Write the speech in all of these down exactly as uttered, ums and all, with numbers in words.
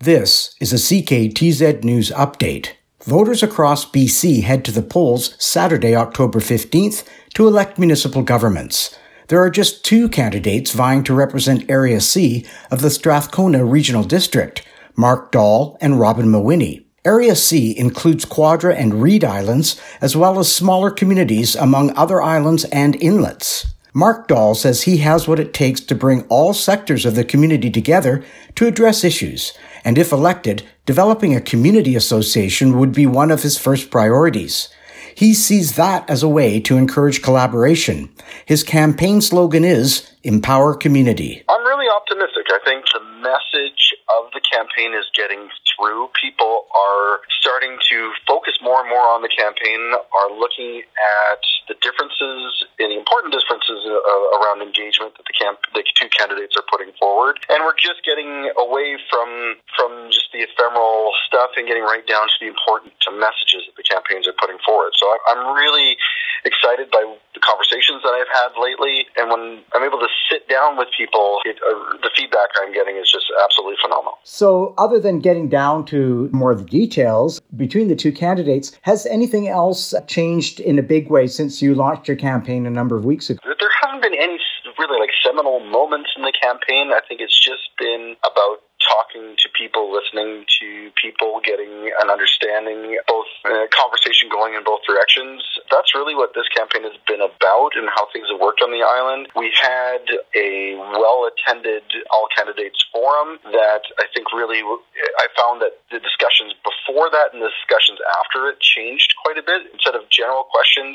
This is a C K T Z News Update. Voters across B C head to the polls Saturday, October fifteenth, to elect municipal governments. There are just two candidates vying to represent Area C of the Strathcona Regional District, Mark Dahl and Robin Mawhinney. Area C includes Quadra and Reed Islands, as well as smaller communities among other islands and inlets. Mark Dahl says he has what it takes to bring all sectors of the community together to address issues, and if elected, developing a community association would be one of his first priorities. He sees that as a way to encourage collaboration. His campaign slogan is, Empower Community. I'm really optimistic. I think the message of the campaign is getting through. People are starting to focus more and more on the campaign, are looking at the differences and the important differences uh, around engagement that the, camp- the two candidates are putting forward. And we're just getting away from from just the ephemeral stuff and getting right down to the important messages that the campaigns are putting forward. So I'm really excited by the conversations that I've had lately. And when I'm able to sit down with people, it, uh, the feedback I'm getting is just absolutely phenomenal. So other than getting down to more of the details between the two candidates, has anything else changed in a big way since you launched your campaign a number of weeks ago? There haven't been any really like seminal moments in the campaign. I think it's just been about talking to people, listening to people, getting an understanding, both uh, conversation going in both directions. That's really what this campaign has been about and how things have worked on the island. We had a well-attended all-candidates forum that I think really, I found that the discussions before that and the discussions after it changed quite a bit. Instead of general questions,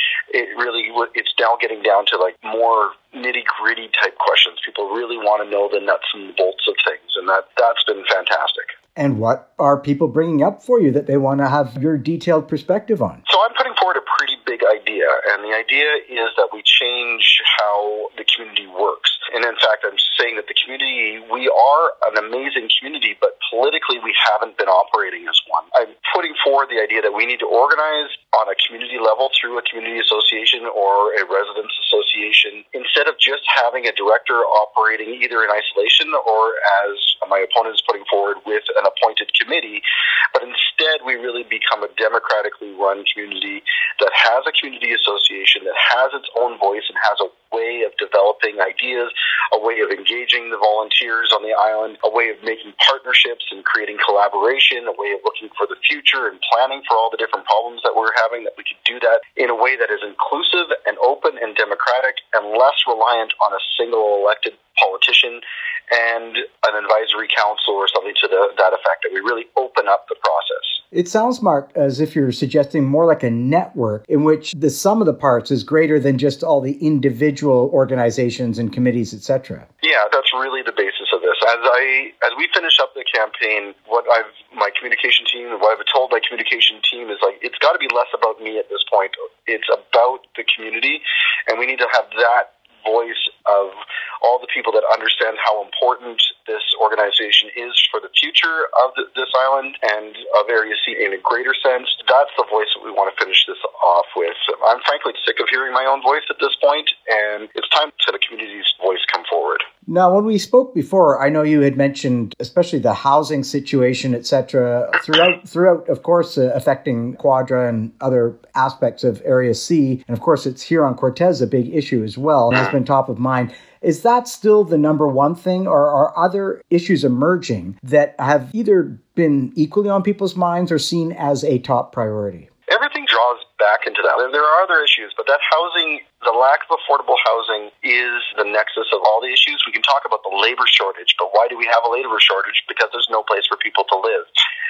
it really, it's now getting down to like more nitty-gritty type questions. People really want to know the nuts and bolts of things, and that, that's been fantastic. And what are people bringing up for you that they want to have your detailed perspective on? So I'm putting forward a pretty big idea, and the idea is that we change how the community works. And in fact, I'm saying that the community, we are an amazing community, but politically we haven't been operating as one. I'm putting forward the idea that we need to organize on a community level through a community association or a residents association, instead of just having a director operating either in isolation or, as my opponent is putting forward, with an appointed committee, but instead we really become a democratically run community that has a community association, that has its own voice and has a way of developing ideas, a way of engaging the volunteers on the island, a way of making partnerships and creating collaboration, a way of looking for the future and planning for all the different problems that we're having, that we could do that in a way that is inclusive and open and democratic and less reliant on a single elected politician and an advisory council or something to the, that effect, that we really open up the process. It sounds, Mark, as if you're suggesting more like a network in which the sum of the parts is greater than just all the individual organizations and committees, et cetera. Yeah, that's really the basis of this. As I as we finish up the campaign, what I've my communication team, what I've told my communication team is like, it's got to be less about me at this point. It's about the community, and we need to have that voice of all the people that understand how important this organization is for the future of the, this island and of Area C in a greater sense. That's the voice that we want to finish this off with. I'm frankly sick of hearing my own voice at this point, and it's time to the community's voice come forward. Now, when we spoke before, I know you had mentioned especially the housing situation, et cetera, throughout, throughout, of course, uh, affecting Quadra and other aspects of Area C. And of course, it's Huron-Cortez, a big issue as well, and has been top of mind. Is that still the number one thing, or are other issues emerging that have either been equally on people's minds or seen as a top priority? Everything draws back into that. There are other issues, but that housing, the lack of affordable housing is the nexus of all the issues. We can talk about the labor shortage, but why do we have a labor shortage? Because there's no place for people to live.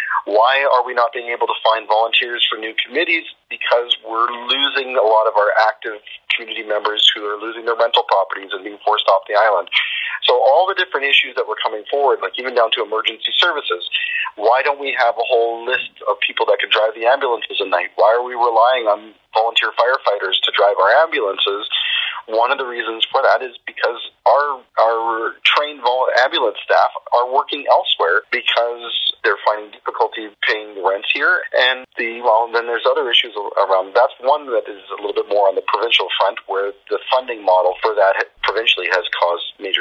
Why are we not being able to find volunteers for new committees? Because we're losing a lot of our active community members who are losing their rental properties and being forced off the island. So all the different issues that were coming forward, like even down to emergency services, why don't we have a whole list of people that can drive the ambulances at night? Why are we relying on volunteer firefighters to drive our ambulances? One of the reasons for that is because our our trained vol- ambulance staff are working elsewhere because they're finding difficulty paying the rents here. And the well, then there's other issues around. That's one that is a little bit more on the provincial front, where the funding model for that provincially has caused major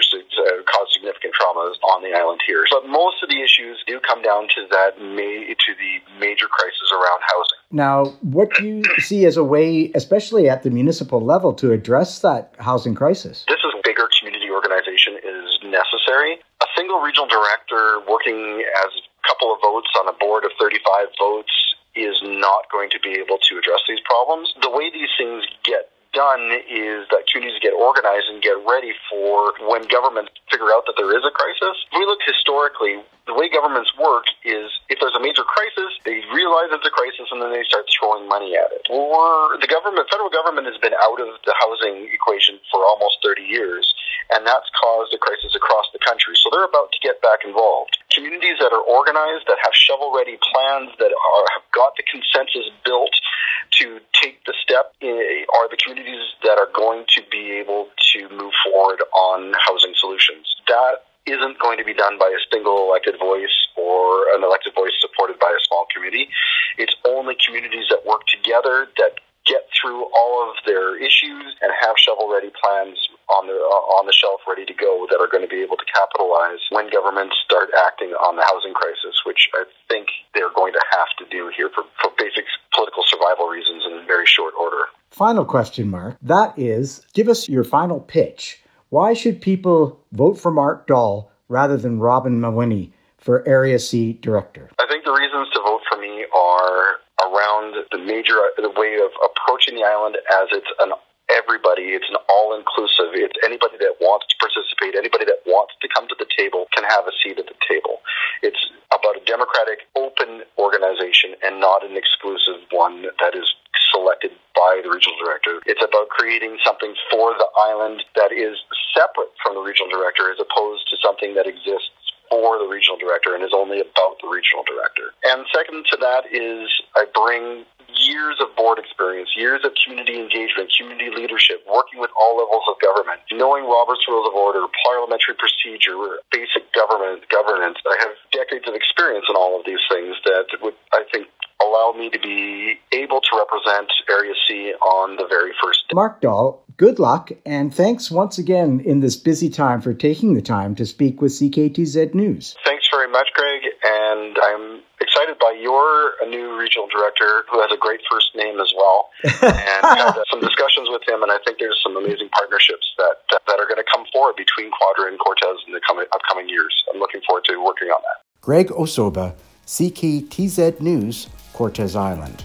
uh, caused significant traumas on the island here. But most of the issues do come down to that may, to the major crisis around housing. Now, what do you see as a way, especially at the municipal level, to address that housing crisis? This is a bigger community organization is necessary. A single regional director working as a couple of votes on a board of thirty-five votes is not going to be able to address these problems. The way these things get done is that communities get organized and get ready for when governments figure out that there is a crisis. If we look historically, the way governments work is if there's a major crisis, they realize it's a crisis and then they start throwing money at it. Or the government, federal government has been out of the housing equation for almost thirty years, and that's caused a crisis across the country. So they're about to get back involved. Communities that are organized, that have shovel-ready plans, that are, have got the consensus built to take the step, are the communities that are going to be able to move forward on housing solutions. That isn't going to be done by a single elected voice or an elected voice supported by a small committee. It's only communities that work together, that get through all of their issues and have shovel-ready plans on the on the shelf ready to go that are going to be able to capitalize when governments start acting on the housing crisis, which I think they're going to have to do here for, for basic political survival reasons in very short order. Final question, Mark. That is, give us your final pitch. Why should people vote for Mark Dahl rather than Robin Mawhinney for Area C Director? I think the reasons to vote for me are around the major the way of approaching the island as it's an everybody, it's an all-inclusive, it's anybody that wants to participate, anybody that wants to come to the table can have a seat at the table. It's about a democratic, open organization and not an exclusive one that is selected by the regional director. It's about creating something for the island that is separate from the regional director as opposed to something that exists for the regional director and is only about the regional director. And second to that is I bring years of board experience, years of community engagement, community leadership, working with all levels of government, knowing Robert's Rules of Order, parliamentary procedure, basic government governance. I have decades of experience in all of these things that would, I think, allow me to be able to represent Area C on the very first day. Mark Dahl, good luck, and thanks once again in this busy time for taking the time to speak with C K T Z News. Thanks very much, Greg, and I'm excited by your new regional director, who has a great first name as well, and had uh, some discussions with him, and I think there's some amazing partnerships that uh, that are going to come forward between Quadra and Cortez in the coming, upcoming years. I'm looking forward to working on that. Greg Osoba, C K T Z News, Cortez Island.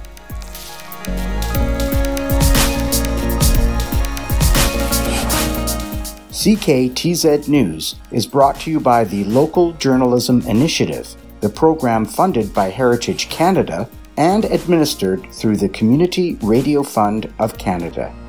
C K T Z News is brought to you by the Local Journalism Initiative, the program funded by Heritage Canada and administered through the Community Radio Fund of Canada.